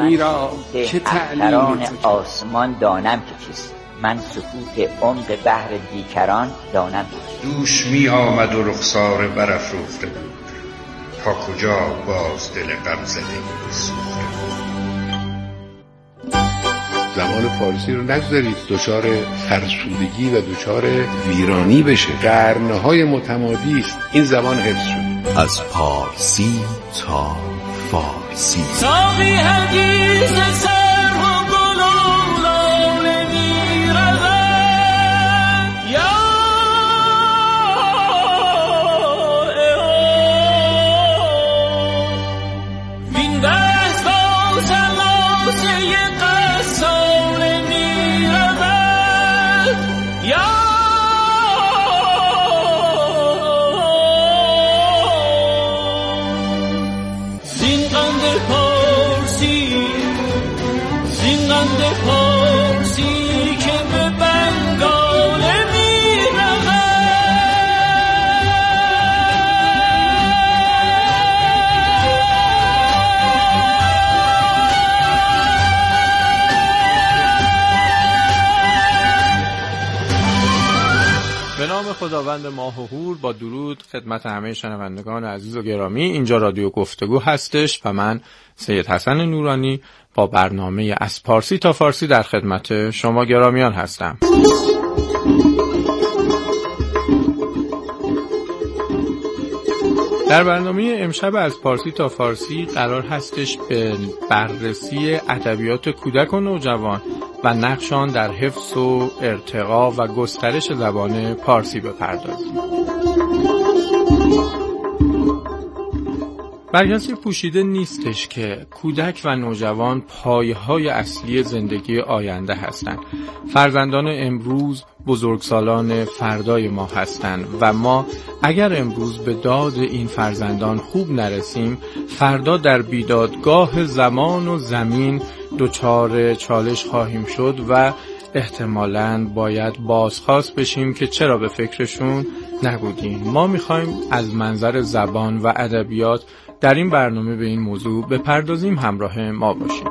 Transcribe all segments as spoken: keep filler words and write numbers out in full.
ایرا که تعلیم آسمان دانم که چیست، من سکوت عمق بحر بیکران دانم که چیست. دوش می آمد و رخسار برافروخته بود، تا کجا باز دل غم زده سوخته بود. زبان فارسی رو نگذارید دچار فرسودگی و دچار ویرانی بشه. قرنهای متمادی است این زبان حفظ شد. از پارسی تا فارسی ساقی حدیث سر و گل و لاله می رود یا وین دست با سلاسه قصال می رود یا پارسی که به بنگاله می رود. به نام خداوند ماه و هور، با درود خدمت همه شنوندگان عزیز و گرامی. اینجا رادیو گفتگو هستش و من سید حسن نورانی با برنامه از پارسی تا فارسی در خدمت شما گرامیان هستم. در برنامه امشب از پارسی تا فارسی قرار هستش به بررسی ادبیات کودک و نوجوان و نقش آن در حفظ و ارتقا و گسترش زبان پارسی بپردازیم. بر کسی پوشیده نیستش که کودک و نوجوان پایه‌های اصلی زندگی آینده هستند. فرزندان امروز بزرگسالان فردای ما هستند و ما اگر امروز به داد این فرزندان خوب نرسیم، فردا در بیدادگاه زمان و زمین دچار چالش خواهیم شد و احتمالاً باید بازخواست بشیم که چرا به فکرشون نبودیم. ما میخوایم از منظر زبان و ادبیات در این برنامه به این موضوع بپردازیم. همراه ما باشیم.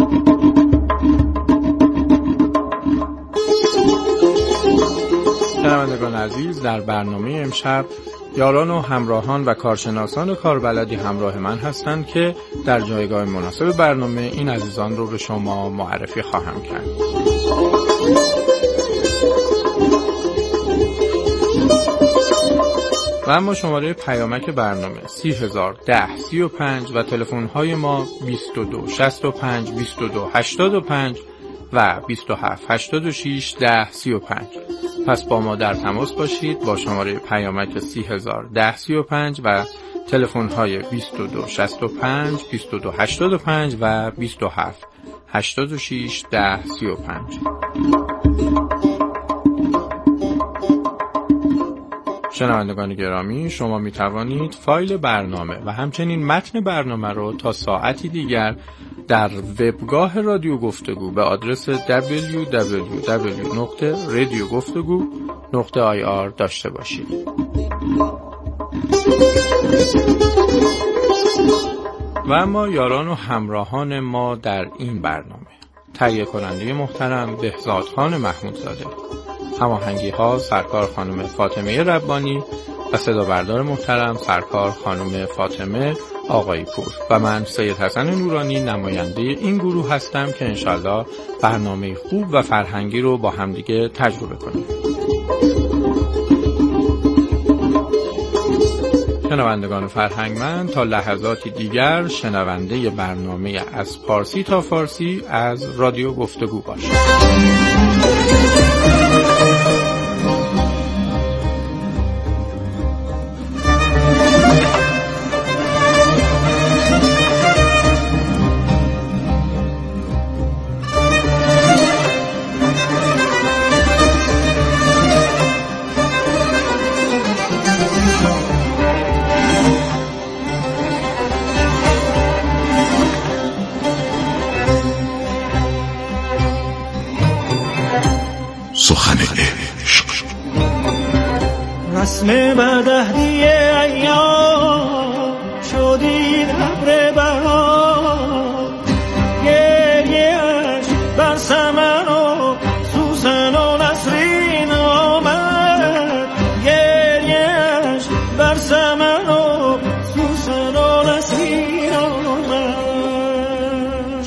شنوندگان عزیز، در برنامه امشب یاران و همراهان و کارشناسان کاربلدی همراه من هستند که در جایگاه مناسب برنامه این عزیزان رو به شما معرفی خواهم کرد. و اما شماره پیامک برنامه سی هزار ده سی و پنج و تلفن های ما بیست و دو شصت و پنج بیست و دو هشتاد و پنج و بیست و هفت هشتاد و شش ده سی و پنج. پس با ما در تماس باشید با شماره پیامک سی هزار ده سی و پنج و تلفن های بیست و دو شصت و پنج بیست و دو هشتاد و پنج و بیست و هفت هشتاد و شش ده سی و پنج. شنوندگان گرامی، شما می توانید فایل برنامه و همچنین متن برنامه رو تا ساعتی دیگر در وبگاه رادیو گفتگو به آدرس دبلیو دبلیو دبلیو دات رادیو گفتگو دات آی آر داشته باشید. و اما یاران و همراهان ما در این برنامه: تهیه کننده محترم بهزاد خان محمودزاده، هماهنگی ها سرکار خانم فاطمه ربانی و صدا بردار محترم سرکار خانم فاطمه آقای پور و من سید حسن نورانی نماینده این گروه هستم که انشالله برنامه خوب و فرهنگی رو با همدیگه تجربه کنیم. شنوندگان فرهنگمند، تا لحظاتی دیگر شنونده برنامه از پارسی تا فارسی از رادیو گفتگو باشید. سخن عشق رسم بدهدی ایام شدید ابر بهار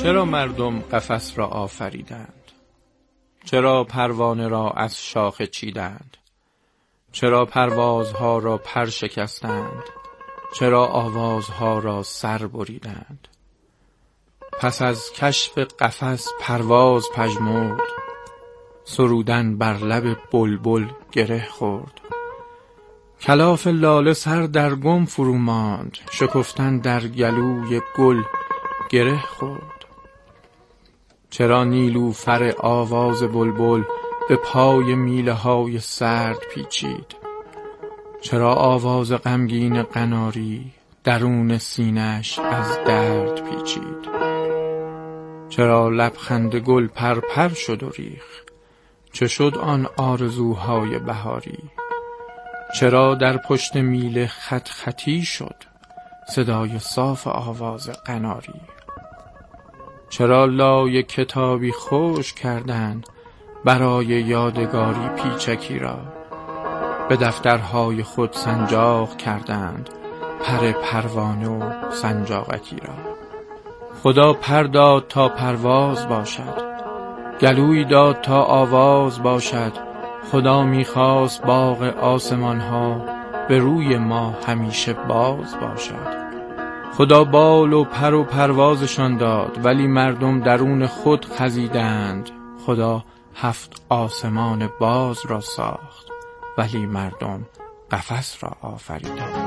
چرا مردم قفس را آفریدند؟ چرا پروانه را از شاخه چیدند؟ چرا پروازها را پر شکستند؟ چرا آوازها را سر بریدند؟ پس از کشف قفس پرواز پژمرد، سرودن بر لب بلبل گره خورد. کلاف لاله سر در گم فرو ماند، شکفتن در گلوی گل گره خورد. چرا نیلوفر آواز بلبل به پای میله های سرد پیچید؟ چرا آواز غمگین قناری درون سینه‌اش از درد پیچید؟ چرا لبخند گل پر پر شد و ریخ؟ چه شد آن آرزوهای بهاری؟ چرا در پشت میله خط خطی شد صدای صاف آواز قناری؟ چرا لای کتابی خوش کردند برای یادگاری پیچکی را؟ به دفترهای خود سنجاق کردند پر پروانه و سنجاقکی را. خدا پر داد تا پرواز باشد، گلوی داد تا آواز باشد. خدا میخواست باغ آسمان ها به روی ما همیشه باز باشد. خدا بال و پر و پروازشان داد، ولی مردم درون خود خزیدند. خدا هفت آسمان باز را ساخت، ولی مردم قفس را آفریدند.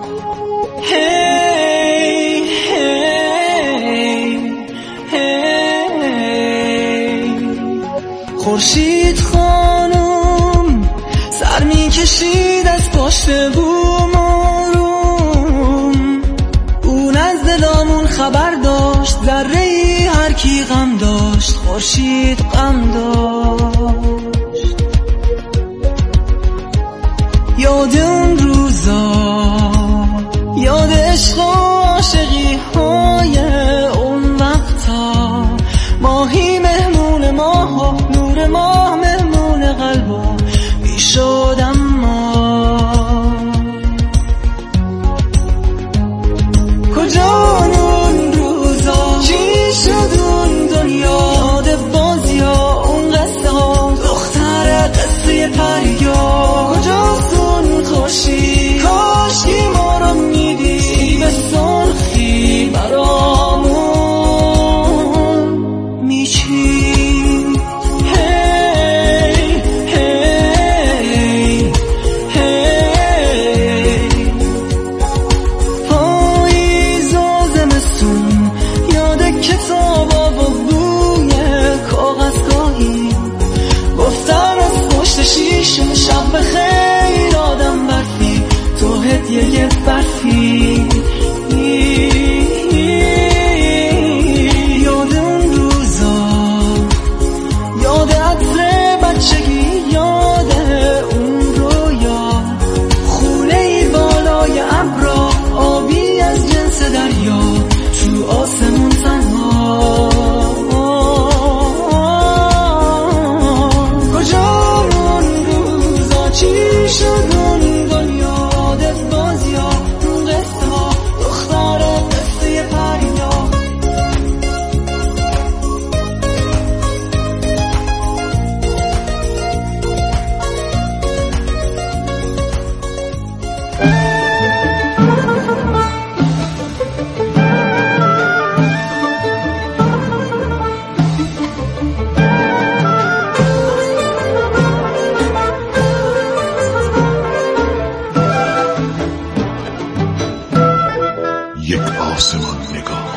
هی هی هی خورشید خانم سر می کشید از پشت بوم آروم. اون از دلامون خبر داشت، ذره ای هر کی غم داشت خورشید غم داشت. یاد اون روزا، یاد عشق و عاشقی های اون وقتا. ماهی مهمون ماه، نور ماه مهمون قلبا میشد. اما کجا اون روزا، چی شد اون دنیا؟ یاد بازیا، اون قصه ها، دختر قصه پریا. کجاست اون خوشی، کاشکی ما رو میدی به سرخی برامون میچید. هی هی هی پاییز و زمستون، یاد کتابا و بوی کاغذگاهی. گفتن از پشت شیشه شب بخیر آدم برفی، تو هدیه برفی. یاد اون روزا، یاد عطر بچگی، یاد اون رویا. خونه ای بالای ابرا، آبی از جنس دریا، تو آسمون تنها. کجا اون روزا، چی شد اون دنیا؟ یاد بازیا، اون قصه ها، دختر قصه پریا. یک آسمان نگاه.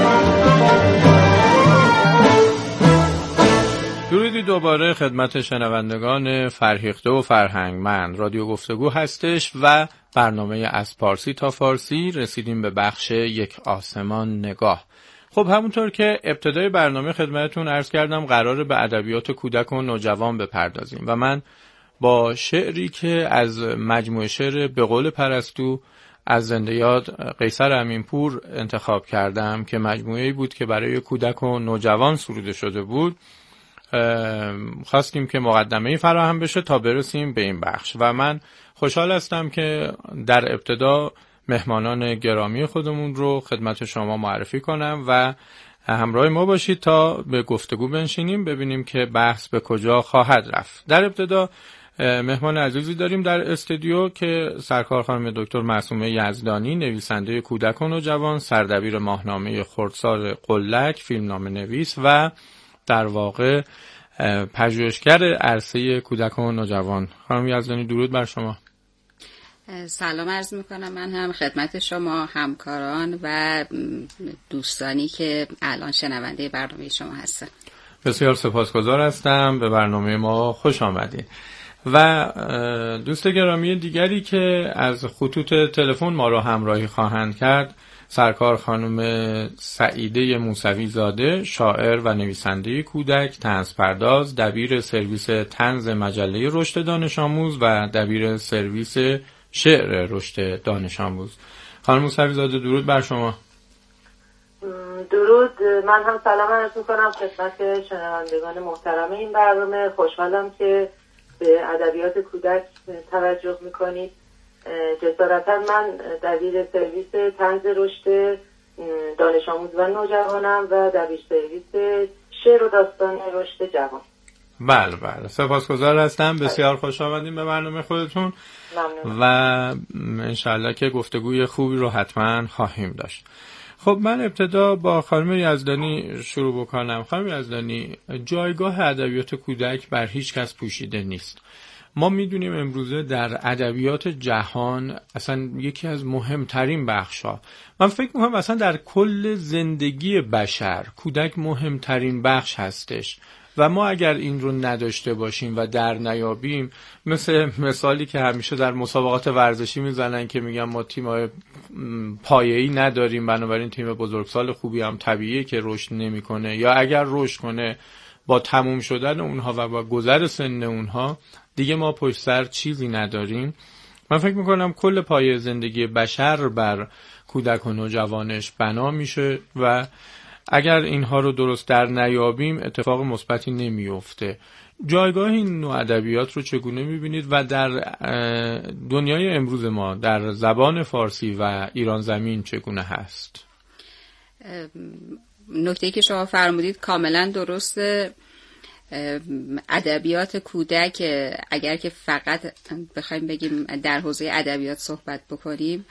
درودی دوباره خدمت شنوندگان فرهیخته و فرهنگمند. رادیو گفتگو هستش و برنامه از پارسی تا فارسی. رسیدیم به بخش یک آسمان نگاه. خب همونطور که ابتدای برنامه خدمتتون عرض کردم قراره به ادبیات کودک و نوجوان بپردازیم و من با شعری که از مجموعه شعر به قول پرستو از زنده یاد قیصر امینپور انتخاب کردم که مجموعه‌ای بود که برای کودک و نوجوان سروده شده بود. خواستیم که مقدمه‌ای فراهم بشه تا برسیم به این بخش و من خوشحال هستم که در ابتدا مهمانان گرامی خودمون رو خدمت شما معرفی کنم و همراه ما باشید تا به گفتگو بنشینیم ببینیم که بحث به کجا خواهد رفت. در ابتدا مهمان عزیزی داریم در استودیو که سرکار خانم دکتر معصومه یزدانی، نویسنده کودک و نوجوان، سردبیر ماهنامه خردسال قلک، فیلمنامه نویس و در واقع پژوهشگر عرصه کودک و نوجوان. خانم یزدانی درود بر شما. سلام عرض میکنم من هم خدمت شما، همکاران و دوستانی که الان شنونده برنامه شما هستن. بسیار سپاسگزار هستم، به برنامه ما خوش آمدید. و دوست گرامی دیگری که از خطوط تلفن ما را همراهی خواهند کرد سرکار خانم سعیده موسوی زاده، شاعر و نویسنده کودک، طنز پرداز، دبیر سرویس طنز مجله رشد دانش آموز و دبیر سرویس شعر رشد دانش آموز. خانم موسوی زاده درود بر شما. درود، من هم سلام عرض میکنم خدمت شنوندگان محترم این برنامه. خوشحالم که به ادبیات کودک توجه میکنید. جسارتا من دبیر سرویس طنز رشد دانش آموز و نوجوانم و دبیر سرویس شعر و داستان رشد جوان. بله بله، سپاسگزار هستم. بسیار خوش آمدیم به برنامه خودتون. ممنون. و انشالله که گفتگوی خوبی رو حتما خواهیم داشت. خب من ابتدا با خانم یزدانی شروع بکنم. خانم یزدانی، جایگاه ادبیات کودک بر هیچ کس پوشیده نیست. ما میدونیم امروزه در ادبیات جهان اصلا یکی از مهمترین بخشا، من فکر میکنم اصلا در کل زندگی بشر کودک مهمترین بخش هستش و ما اگر این رو نداشته باشیم و در نیابیم، مثل مثالی که همیشه در مسابقات ورزشی میزنن که میگن ما تیم‌های پایه‌ای نداریم بنابراین تیم بزرگسال خوبی هم طبیعیه که رشد نمیکنه، یا اگر رشد کنه با تموم شدن اونها و با گذر سن اونها دیگه ما پشت سر چیزی نداریم. من فکر میکنم کل پایه زندگی بشر بر کودک و نوجوانش بنا میشه و اگر اینها رو درست در نیابیم اتفاق مثبتی نمیفته. جایگاه این نوع ادبیات رو چگونه میبینید و در دنیای امروز ما در زبان فارسی و ایران زمین چگونه هست؟ نکته‌ای که شما فرمودید کاملا درسته. ادبیات کودک اگر که فقط بخوایم بگیم در حوزه ادبیات صحبت بکنیم،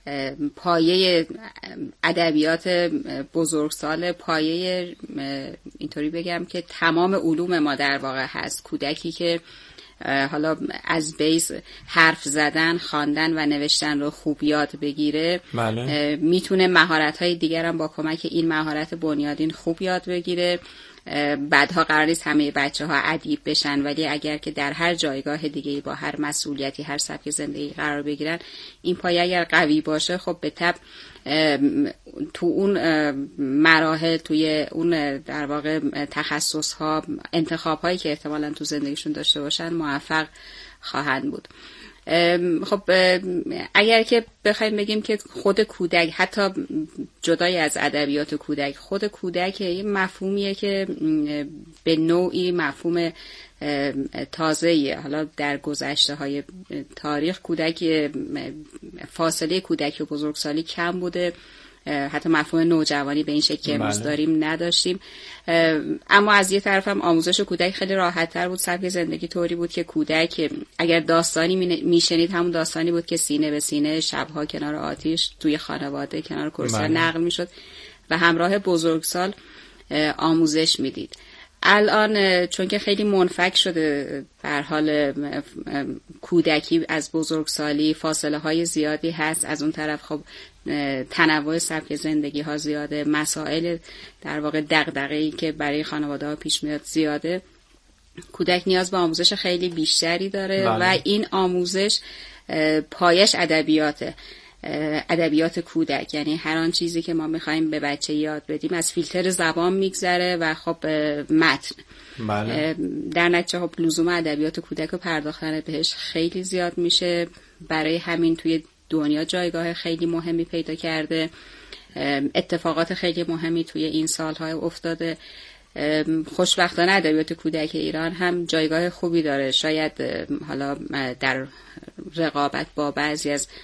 پایه ادبیات بزرگسال، پایه اینطوری بگم که تمام علوم ما در واقع هست. کودکی که حالا از بیس حرف زدن، خواندن و نوشتن رو خوب یاد بگیره، بله. میتونه مهارت‌های دیگر هم با کمک این مهارت بنیادین خوب یاد بگیره. بعدها قرار نیست همه بچه‌ها ادیب بشن، ولی اگر که در هر جایگاه دیگه‌ای با هر مسئولیتی، هر سبک زندگی قرار بگیرن، این پایه اگر قوی باشه خب به تبع تو اون مراحل، توی اون در واقع تخصص‌ها، انتخاب‌هایی که احتمالاً تو زندگیشون داشته باشن موفق خواهند بود. خب اگر که بخوایم بگیم که خود کودک، حتی جدای از ادبیات کودک، خود کودک یه مفهومیه که به نوعی مفهوم تازه‌ایه. حالا در گذشته های تاریخ کودک، فاصله کودک و بزرگسالی کم بوده، حتی مفهوم نوجوانی به این شکل که امروز داریم نداشتیم. اما از یه طرف هم آموزش کودک خیلی راحت تر بود. سبک زندگی طوری بود که کودک اگر داستانی میشنید همون داستانی بود که سینه به سینه شبها کنار آتیش توی خانواده کنار کرسی نقل میشد و همراه بزرگسال آموزش میدید. الان چون که خیلی منفک شده در حال کودکی از بزرگسالی، فاصله های زیادی هست. از اون طرف خب تنوع سبک زندگی ها زیاده، مسائل در واقع دغدغه‌ای که برای خانواده ها پیش میاد زیاده. کودک نیاز به آموزش خیلی بیشتری داره بله. و این آموزش پایش ادبیاته، ادبیات کودک، یعنی هر آن چیزی که ما میخوایم به بچه یاد بدیم از فیلتر زبان میگذره و خب متن بله. در نتیجه خب لزوم ادبیات کودک و پرداختن بهش خیلی زیاد میشه. برای همین توی دنیا جایگاه خیلی مهمی پیدا کرده، اتفاقات خیلی مهمی توی این سالهای افتاده. خوشبختانه ادبیات کودک ایران هم جایگاه خوبی داره، شاید حالا در رقابت با بعضی از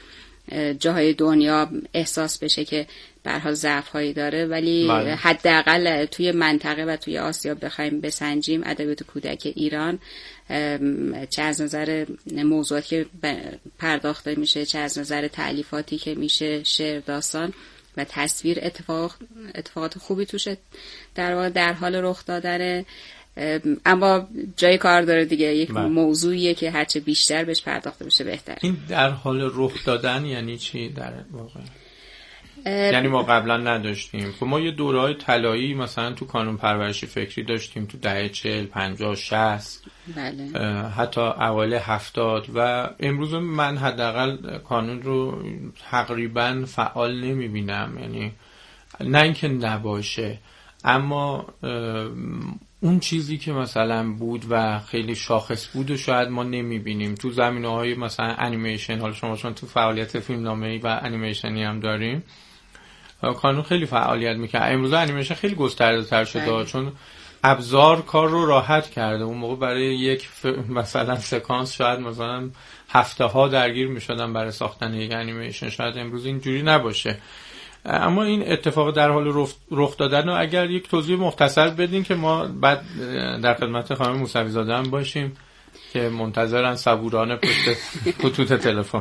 جاهای دنیا احساس بشه که به هر حال ضعف‌هایی داره، ولی حداقل توی منطقه و توی آسیا بخوایم بسنجیم ادبیات کودک ایران چه از نظر موضوعاتی که پرداخته میشه، چه از نظر تألیفاتی که میشه، شعر، داستان و تصویر، اتفاق اتفاقات خوبی توشه در واقع در حال رخ دادن. اما جای کار داره دیگه، یک من. موضوعیه که هرچه بیشتر بهش پرداخته بشه بهتر. این در حال رخ دادن یعنی چی در واقع؟ یعنی ما قبلا نداشتیم. خب ما یه دوره‌های طلایی مثلا تو کانون پرورش فکری داشتیم تو دهه چهل، پنجاه، شصت، بله. حتی اوایل هفتاد، و امروز من حداقل کانون رو تقریبا فعال نمیبینم. یعنی نه اینکه نباشه، اما اون چیزی که مثلا بود و خیلی شاخص بود و شاید ما نمیبینیم تو زمینه‌های مثلا انیمیشن. حالا شما چون تو فعالیت فیلمنامه‌ای و انیمیشنی هم داریم، کانون خیلی فعالیت میکنه. امروز انیمیشن خیلی گسترده‌تر شده چون ابزار کار رو راحت کرده. اون موقع برای یک ف... مثلا سکانس شاید مثلا هفته ها درگیر میشدن برای ساختن یک انیمیشن، شاید امروز اینجوری نباشه. اما این اتفاق در حال رخ دادن، و اگر یک توضیح مختصر بدین که ما بعد در خدمت خانم موسوی زاده هم باشیم که منتظرن صبورانه پشت خطوط تلفن.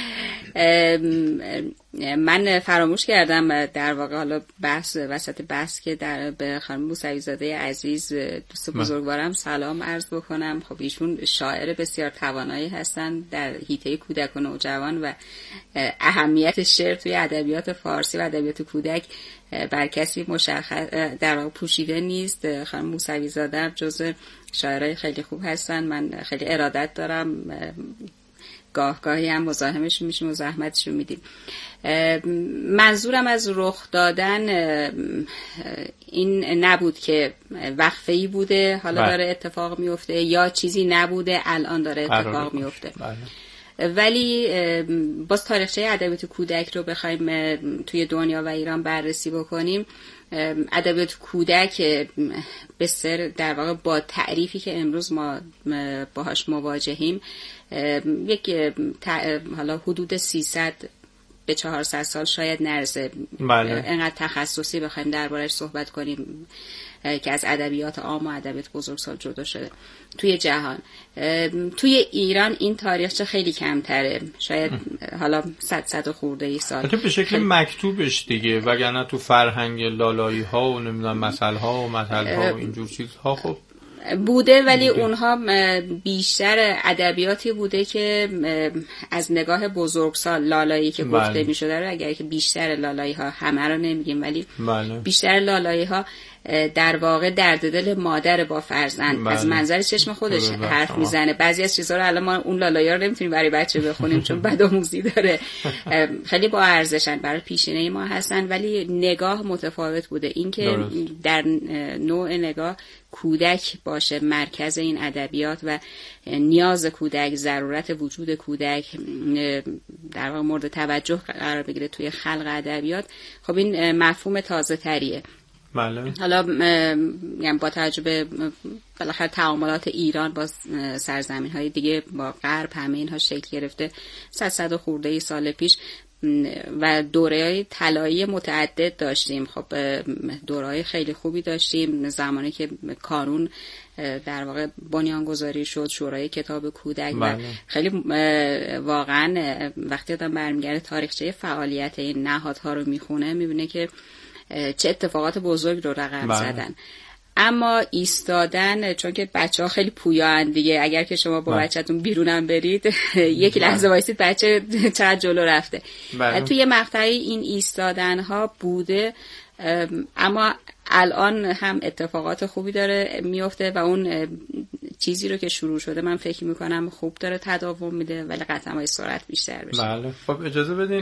من فراموش کردم در واقع حالا بحث وسط بحث که در به خانم موسوی زاده عزیز دوست بزرگوارم سلام عرض بکنم. خب ایشون شاعر بسیار توانایی هستن در حیطه کودک و نوجوان و اهمیت شعر توی ادبیات فارسی و ادبیات کودک بر کسی مشخص در واقع پوشیده نیست. خانم موسوی زاده جزو شاعرای خیلی خوب هستن، من خیلی ارادت دارم، گاه گاهی هم مزاحمش میشیم و زحمتش رو میدیم. منظورم از رخ دادن این نبود که وقفه‌ای بوده حالا بله. داره اتفاق میفته، یا چیزی نبوده الان داره اتفاق میفته. بله. ولی باز تاریخچه ادبیات کودک رو بخوایم توی دنیا و ایران بررسی بکنیم، ادبیات کودک به سر در واقع با تعریفی که امروز ما باهاش مواجهیم یک حالا حدود سیصد به چهارصد سال شاید نرسه. بله. انقدر تخصصی بخوایم دربارش صحبت کنیم که از ادبیات عام و ادبیات بزرگسال جدا شده توی جهان. توی ایران این تاریخچه خیلی کمتره، شاید حالا صد صد خورده ای سال البته به شکل خیلی... مکتوبش دیگه، وگرنه تو فرهنگ لالایی ها و نمیدونم مثل ها و مثل ها و اینجور چیزها خب بوده، ولی اونها بیشتر ادبیاتی بوده که از نگاه بزرگسال لالایی که گفته بله. میشده رو، اگر که بیشتر لالایی ها، همه رو نمیگیم ولی بله. بیشتر لالایی ها در واقع درد دل مادر با فرزند بله. از منظر چشم خودش حرف میزنه. بعضی از چیزها رو الان ما اون لالایی ها رو نمیتونیم برای بچه بخونیم چون بدآموزی داره، خیلی با ارزشن، برای پیشینه ما هستن، ولی نگاه متفاوت بوده. این که در نوع نگاه کودک باشه مرکز این ادبیات و نیاز کودک، ضرورت وجود کودک در واقع مورد توجه قرار بگیره توی خلق ادبیات، خب این مفهوم تازه تریه. بله. حالا یعنی با توجه به بالاخره تعاملات ایران با سرزمین های دیگه با غرب، همه اینها شکل گرفته صد صد خورده ای سال پیش و دوره‌های طلایی متعدد داشتیم. خب دوره‌های خیلی خوبی داشتیم، زمانی که کانون در واقع بنیانگذاری شد، شورای کتاب کودک بله. و خیلی واقعا وقتی آدم برمیگرده تاریخچه فعالیت این نهادها رو میخونه میبینه که چه اتفاقات بزرگ رو رقم بله. زدن. اما ایستادن، چون که بچه ها خیلی پویان دیگه، اگر که شما با بچه‌تون بیرونم برید یک لحظه وایسید بچه چقدر جلو رفته بله. توی مقطعی این ایستادن ها بوده، اما الان هم اتفاقات خوبی داره میفته و اون چیزی رو که شروع شده من فکر میکنم خوب داره تداوم میده، ولی قطعا باید سرعت بیشتر بشه. بله. خب اجازه بدین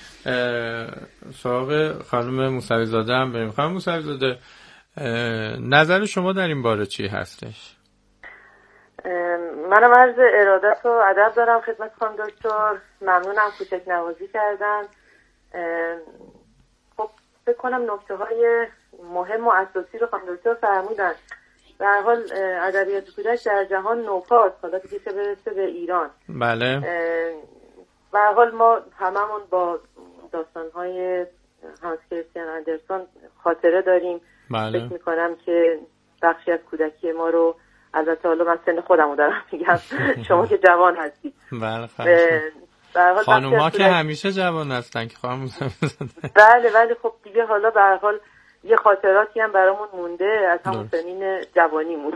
سراغ خانم موسوی زاده هم بریم. خانم موسوی زاده، نظر شما در این باره چی هستش؟ منم عرض ارادت و ادب دارم خدمت خانم دکتر، ممنونم کوچک نوازی کردن. خب فکر کنم نکته های مهم و اساسی رو خانم دکتر فرمودن. به هر حال ادبیات کودک در جهان نوپاست، حالا دیگه چه برسه به ایران. بله. به هر حال ما هممون با داستان‌های هانس کریستیان اندرسن خاطره داریم. بله. فکر می‌کنم که بخشی از کودکی ما رو، البته حالا من سن خودمو دارم میگم، شما که جوان هستید. بله خواهش. خانوما که همیشه جوان هستن که خواهم بله ولی خب دیگه حالا به هر حال یه خاطراتی هم برامون مونده از همون سنین جوانیمون.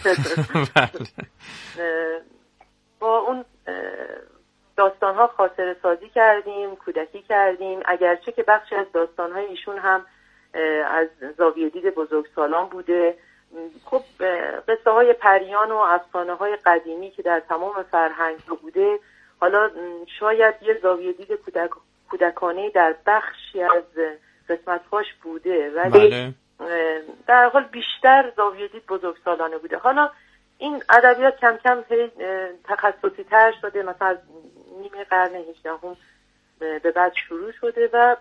با اون داستان‌ها خاطره سازی کردیم، کودکی کردیم، اگرچه که بخشی از داستان‌های ایشون هم از زاویه دید بزرگسالان بوده. خب قصه های پریان و افسانه های قدیمی که در تمام فرهنگ بوده، حالا شاید یه زاویه دید کودک کودکانه در بخشی از قسمت‌هاش بوده، ولی بله. در حال بیشتر زاویه دید بزرگسالانه بوده. حالا این ادبیات کم کم تخصصی تر شده، مثلا از نیمه قرن هجدهم به بعد شروع شده و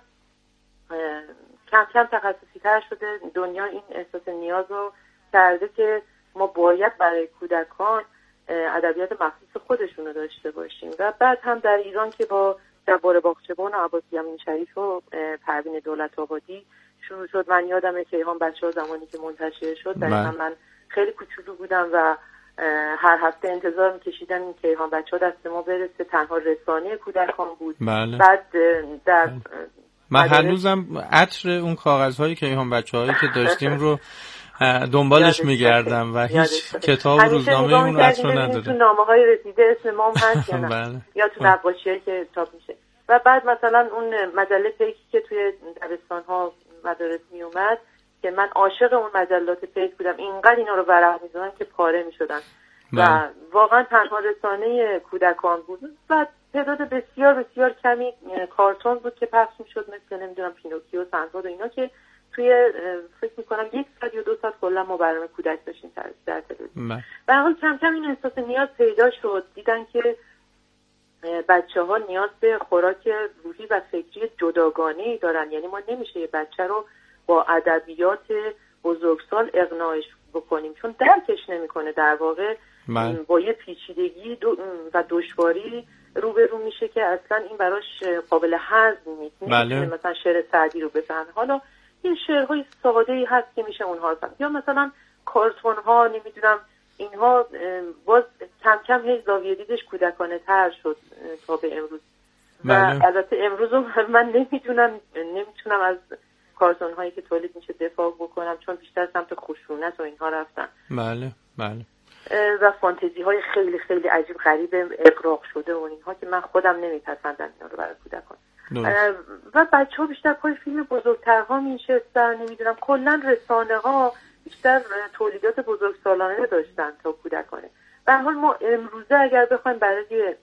کم کم تخصصی تر شده. دنیا این احساس نیاز رو کرده که ما باید برای کودکان ادبیات مخصوص خودشونو داشته باشیم و بعد هم در ایران که با جبار باغچبان و عباسی امین شریف و پروین دولت آبادی شروع شد. من یادمه که کیهان بچه‌ها زمانی که منتشر شد در من, من خیلی کوچولو بودم و هر هفته انتظار می‌کشیدم این کیهان بچه‌ها دست ما برسه. تنها رسانه کودکان بود. بله. بعد در من هنوزم عطر اون کاغذهای کیهان بچه‌هایی که داشتیم رو دنبالش میگردم و هیچ کتاب روزنامه اون عطر رو نداره. تو نامه‌های رسیده اسم ما هم هست یا نه؟ بله. یا تو نقاشی‌هایی که چاپ میشه. و بعد مثلا اون مجله پیکی که توی دبستان‌ها مدارس میومد که من عاشق اون مجلات پیک بودم، اینقدر اینا رو ورق می‌زدن که پاره می‌شدن و واقعا تنها رسانه کودکان بود و تعداد بسیار بسیار کمی کارتون بود که پخش می‌شد، مثل نمیدونم پینوکیو، سنتاد و اینا که توی فکر می‌کنم یک ساعت یا دو ساعت کلا ما برنامه کودک داشتیم در تلویزیون. به هر حال کم کم این احساس نیاز پیدا شد، دیدن که بچه‌ها نیاز به خوراک روحی و فکری جداگانه‌ای دارن، یعنی ما نمیشه یه بچه رو با ادبیات بزرگسال اقناعش بکنیم چون درکش نمیکنه، در واقع من. با یه پیچیدگی دو و دشواری روبرو میشه که اصلا این براش قابل هضم نیست. بله. مثلا شعر سعدی رو بفهم، حالا این شعرهای ساده‌ای هست که میشه اونها رو فهم. یا مثلا کارتون ها، نمیدونم اینها باز کم کم هی زاویه دیدش کودکانه تر شد تا به امروز. بله. و البته امروز من نمیدونم نمیتونم از کارتون هایی که تولید میشه دفاع بکنم چون بیشتر سمت خشونت و اینها رفتن. بله بله. و فانتزی های خیلی خیلی عجیب غریب اقراق شده و اینها که من خودم نمیپسندم اینا رو برای کودکان. و بچه ها بیشتر پای فیلم بزرگترها میشستن، نمیدونم کلا رسانه ها بیشتر تولیدات بزرگسالانه داشتن تا کودکانه. به هر حال ما امروزه اگر بخوایم برای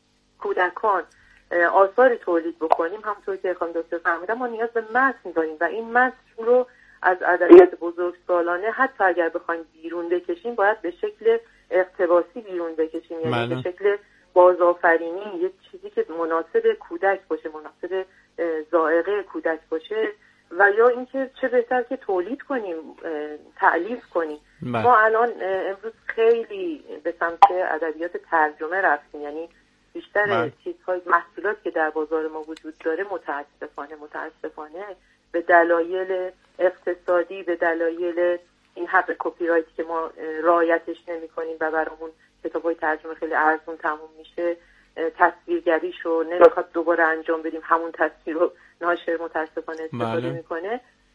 کودکان آثاری تولید بکنیم، همونطور که خانم دکتر فهمیدن، ما نیاز به متن داریم و این متن رو از ادبیات بزرگسالانه حتی اگر بخوایم بیرون بکشیم باید به شکل اقتباسی بیرون بکشیم، یعنی مالا. به شکل بازآفرینی، یک چیزی که مناسب کودک باشه، مناسب ذائقه کودک باشه و یا اینکه چه بهتر که تولید کنیم، تألیف کنیم. مالا. ما الان امروز خیلی به سمت ادبیات ترجمه رفتیم، یعنی بیشتر چیزهای محصولات که در بازار ما وجود داره متاسفانه متاسفانه به دلایل اقتصادی، به دلایل این حق کپی رایت که ما رعایتش نمی‌کنیم و برامون کتاب‌های ترجمه خیلی ارزون تموم میشه، تصویرگریشو نمیخواد دوباره انجام بدیم، همون تصویر رو ناشر متاسفانه استفاده میکنه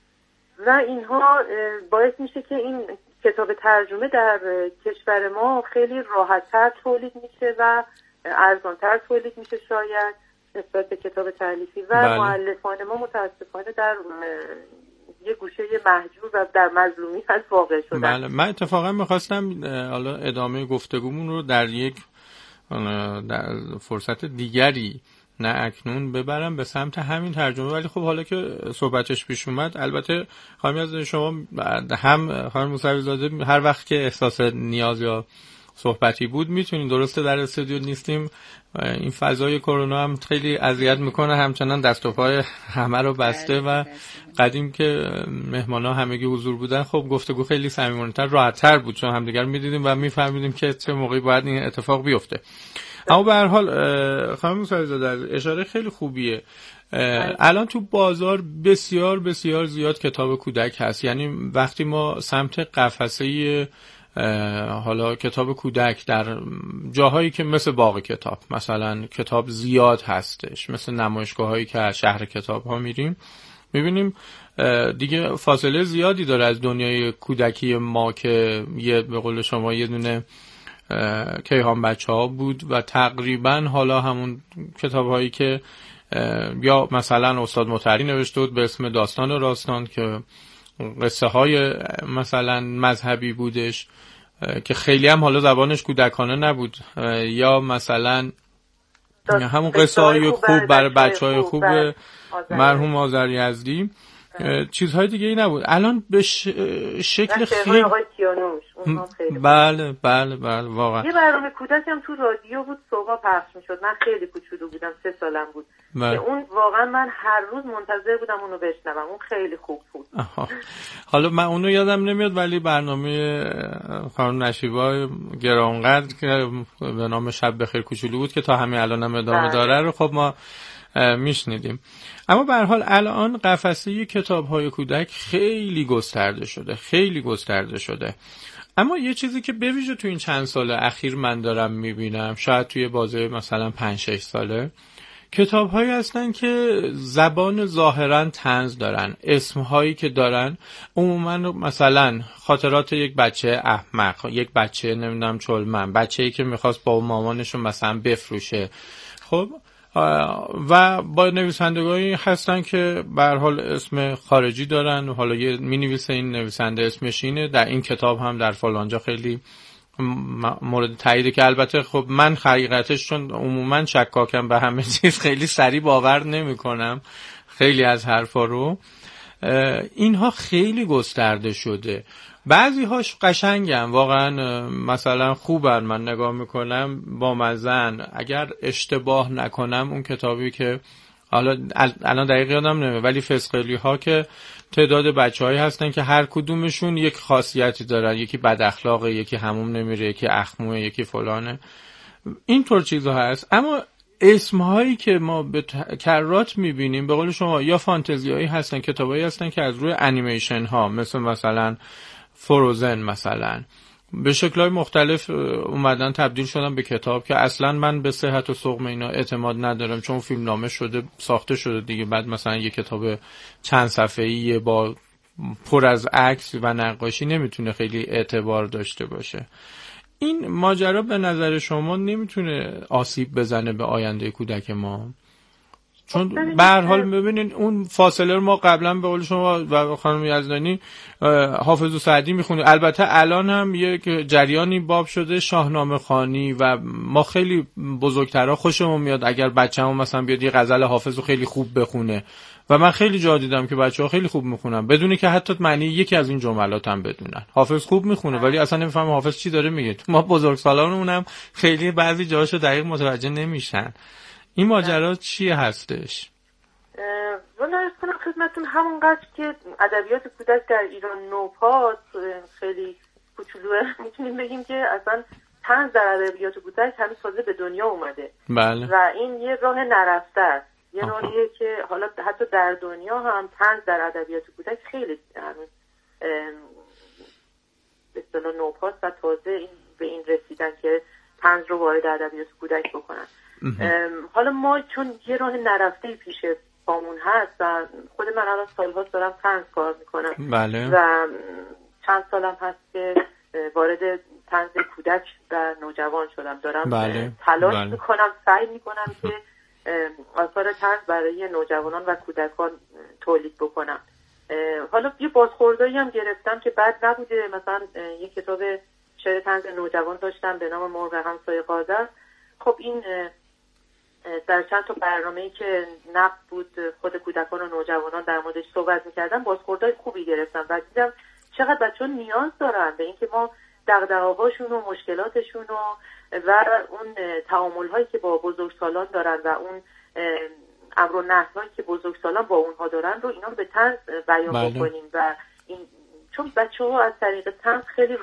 و اینها باعث میشه که این کتاب ترجمه در کشور ما خیلی راحت‌تر تولید میشه و ارزان‌تر تولید میشه شاید نسبت به کتاب تالیفی و بله. مؤلفان ما متاسفانه در یه گوشه محجور و در مظلومیت واقع شدن. بله. من اتفاقا میخواستم حالا ادامه گفتگومون رو در یک در فرصت دیگری نه اکنون ببرم به سمت همین ترجمه، ولی خب حالا که صحبتش پیش اومد، البته خانم از شما هم خانم موسوی زاده هر وقت که احساس نیاز یا صحبتی بود میتونیم. درسته در استودیو نیستیم، این فضای کرونا هم خیلی اذیت میکنه، همچنان دست و پای همه رو بسته و قدیم که مهمانا همگی حضور بودن خب گفتگو خیلی صمیمانه‌تر، راحت‌تر بود، چون همدیگر میدیدیم و میفهمیدیم که چه موقعی باید این اتفاق بیفته. اما به هر حال خانم موسوی‌زاده اشاره خیلی خوبیه. الان تو بازار بسیار بسیار زیاد کتاب کودک هست، یعنی وقتی ما سمت قفسه حالا کتاب کودک در جاهایی که مثل باغ کتاب مثلا کتاب زیاد هستش، مثل نمایشگاه هایی که از شهر کتاب ها میریم میبینیم دیگه فاصله زیادی داره از دنیای کودکی ما که یه به قول شما یه دونه کیهان بچه ها بود و تقریبا حالا همون کتاب هایی که یا مثلا استاد مطهری نوشته بود به اسم داستان راستان که قصه های مثلا مذهبی بودش که خیلی هم حالا زبانش کودکانه نبود، یا مثلا همون قصه های خوب برای بچه های خوب مرحوم آذر یزدی، چیزهای دیگه ای نبود. الان به ش... شکل خیلی بله بله بله واقعا یه برنامه کودک هم تو رادیو بود صبح پخش میشد، من خیلی کوچولو بودم، سه سالم بود بله. که اون واقعا من هر روز منتظر بودم اونو بشنوم، اون خیلی خوب بود. آها. حالا من اونو یادم نمیاد ولی برنامه خانم نشیبا گرانقدر که به نام شب بخیر کوچولو بود که تا همین الان هم ادامه داره رو خب ما میشنیدیم. اما به هر حال الان قفسه کتاب‌های کودک خیلی گسترده شده، خیلی گسترده شده. اما یه چیزی که به ویژه تو این چند سال اخیر من دارم میبینم، شاید توی بازه مثلا پنج شش ساله، کتاب‌هایی هستن که زبان ظاهراً طنز دارن، اسم‌هایی که دارن عموماً مثلا خاطرات یک بچه احمق، یک بچه نمیدونم چلمن، بچه‌ای که می‌خواست با مامانشون مثلا بفروشه. خب و با نویسندگانی هستن که به هر حال اسم خارجی دارن، حالا یه می‌نویسه این نویسنده اسمش اینه، در این کتاب هم در فلانجا خیلی مورد تاییده، که البته خب من حقیقتش چون عموما شکاکم به همه چیز خیلی سریع باور نمی‌کنم خیلی از حرفا رو. اینها خیلی گسترده شده، بعضی هاش قشنگن واقعا، مثلا خوبن، من نگاه میکنم با مزن. اگر اشتباه نکنم اون کتابی که حالا الان دقیق یادم نمیاد ولی فسقلی ها که تعداد بچه‌هایی هستن که هر کدومشون یک خاصیتی دارن، یکی بد اخلاقه، یکی حموم نمیره، یکی اخموه، یکی فلانه، اینطور چیزا هست. اما اسمهایی که ما به کرات میبینیم به قول شما یا فانتزیایی هستن، کتابایی هستن که از روی انیمیشن ها مثل مثلا فروزن مثلا به شکل‌های مختلف اومدن تبدیل شدن به کتاب که اصلا من به صحت و سقم اینا اعتماد ندارم، چون فیلم نامه شده ساخته شده دیگه، بعد مثلا یه کتاب چند صفحه‌ای با پر از عکس و نقاشی نمیتونه خیلی اعتبار داشته باشه. این ماجرا به نظر شما نمیتونه آسیب بزنه به آینده کودک ما؟ چون به هر حال ببینین اون فاصله رو ما قبلا به قول شما و خانم یزدانی حافظ و سعدی میخونیم، البته الان هم یک جریانی باب شده شاهنامه خوانی و ما خیلی بزرگترها خوشمون میاد اگر بچه‌مون مثلا بیاد یه غزل حافظ رو خیلی خوب بخونه و من خیلی جا دیدم که بچه‌ها خیلی خوب میخونن بدون که حتی معنی یکی از این جملات هم بدونن. حافظ خوب میخونه ولی اصلا نمیفهمه حافظ چی داره میگه. ما بزرگسالانمون هم خیلی بعضی جاهاشو دقیق متوجه نمیشن. این ماجرا چیه هستش؟ والا ارز کنم خدمتون همونقدر که ادبیات کودک در ایران نوپاد خیلی کوچولوه، میتونیم بگیم که اصلا طنز در ادبیات کودک هنوز تازه به دنیا اومده. بله. و این یه راه نرفته است، یه راهیه که حالا حتی در دنیا هم طنز در ادبیات کودک خیلی هنوز به اصطلاح نوپاست و تازه این به این رسیدن که طنز رو وارد ادبیات کودک بکنن. حالا ما چون یه راه نرفته پیش پامون هست و خود من الان سال‌هاست دارم طنز کار میکنم. بله. و چند سالم هست که وارد طنز کودک و نوجوان شدم، دارم بله. تلاش بله. میکنم، سعی میکنم که آثار طنز برای نوجوانان و کودکان تولید بکنم. حالا یه بازخوردایی هم گرفتم که بد نبوده، مثلا یه کتاب شعر طنز نوجوان داشتم به نام مرغ همسایه قاذف. خب این در چند تا برنامه‌ای که نقد بود خود کودکان و نوجوانان در موردش صحبت می‌کردن بازخوردهای خوبی گرفتم و دیدم چقدر بچه‌ها نیاز دارن به اینکه ما دغدغه‌هاشون و مشکلاتشون و و اون تعامل‌هایی که با بزرگسالان دارن و اون امر و نهی‌هایی که بزرگسالان با اونها دارن رو اینا رو به طنز بیان بله. بکنیم و این چون بچه‌ها از طریق طنز خیلی